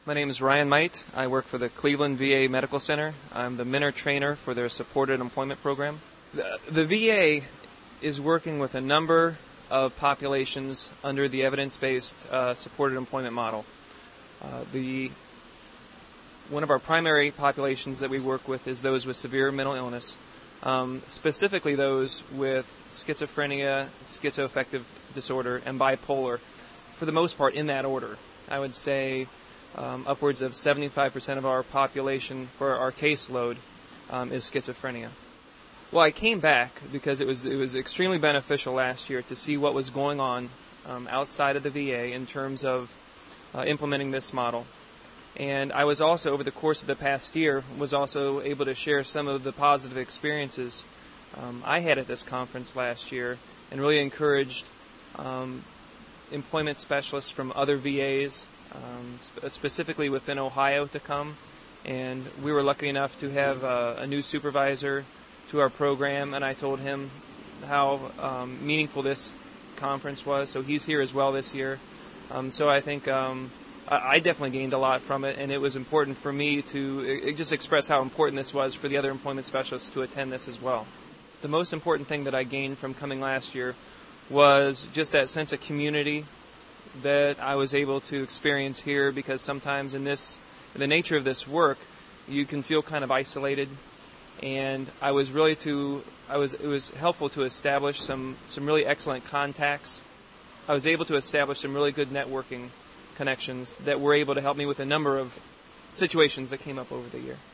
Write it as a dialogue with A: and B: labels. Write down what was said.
A: My name is Ryan Might. I work for the Cleveland VA Medical Center. I'm the mentor trainer for their supported employment program. The VA is working with a number of populations under the evidence-based supported employment model. One of our primary populations that we work with is those with severe mental illness, specifically those with schizophrenia, schizoaffective disorder, and bipolar, for the most part in that order. I would say upwards of 75% of our population for our caseload is schizophrenia. Well, I came back because it was extremely beneficial last year to see what was going on outside of the VA in terms of implementing this model. And I was also, over the course of the past year, was also able to share some of the positive experiences I had at this conference last year, and really encouraged employment specialists from other VAs, specifically within Ohio, to come. And we were lucky enough to have a new supervisor to our program, and I told him how meaningful this conference was. So he's here as well this year. So I think I definitely gained a lot from it, and it was important for me to just express how important this was for the other employment specialists to attend this as well. The most important thing that I gained from coming last year was just that sense of community that I was able to experience here, because sometimes in the nature of this work, you can feel kind of isolated. And it was helpful to establish some really excellent contacts. I was able to establish some really good networking connections that were able to help me with a number of situations that came up over the year.